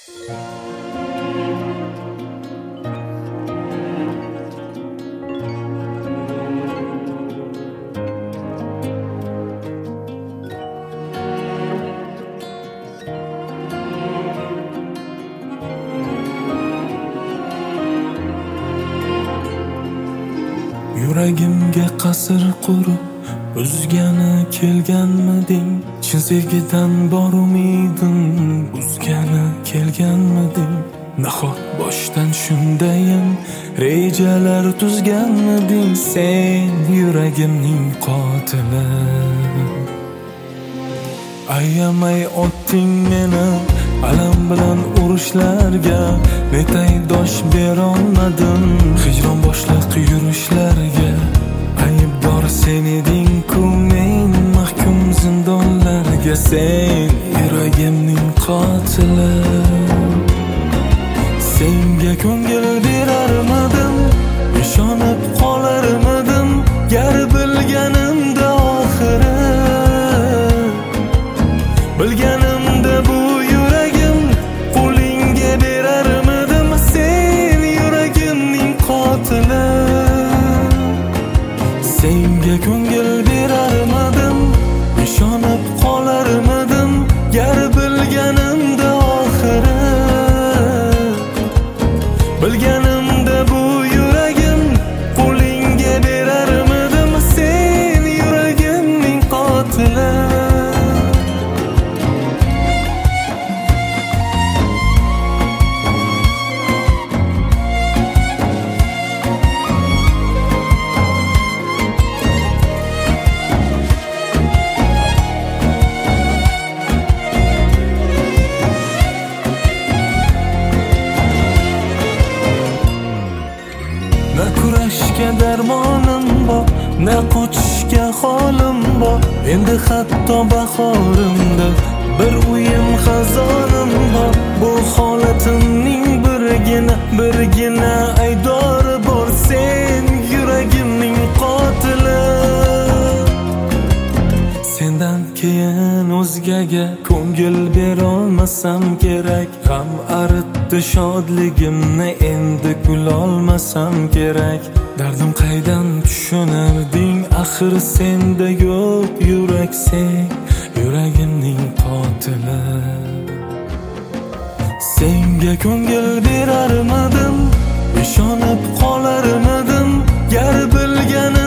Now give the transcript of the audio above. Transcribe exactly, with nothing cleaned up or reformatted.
Yuragimga qasr qurib buzgani kelganmiding? Chin sevgidan bor umidim buzgani kelganmiding? Nahot boshdan shundayin rejalar tuzganmiding? Sen yuragimning qotili. Ayamay otding meni alam bilan urushlarga, netay dosh berolmadim hijron boshliq yurishlarga. Aybdor sen eding-ku, men mahkum zindonlarga. Sen yuragimning qotili. Senga ko'ngil berarmidim, ishonib qolarmidim, gar bilganimda oxiri. Bilganimda bu yuragim qo'lingga berarmidim. Sen yuragimning qotili. Senga ko'ngil berarmidim, ishonib qolarmidim, gar bilganimda oxiri. Bilganimda bu yuragim qo'lingga berarmidim. Sen yuragimning qotili. Na kurashga darmonim bor, na qochishga holim bor. Endi hatto bahorimda bir uyim xazonim bor. Bu holatimning birgina birgina aydori bor. Sen yuragimning qotili. Sendan keyin o'zgaga ko'ngil berolmasam kerak. G'am aritdi shodligimni, endi kulolmasam kerak. Dardim qaydan tushunarding, axir senda yo'q yurak. Sen yuragimning qotili. Senga ko'ngil berarmidim, ishonib qolarmidim, gar bilganim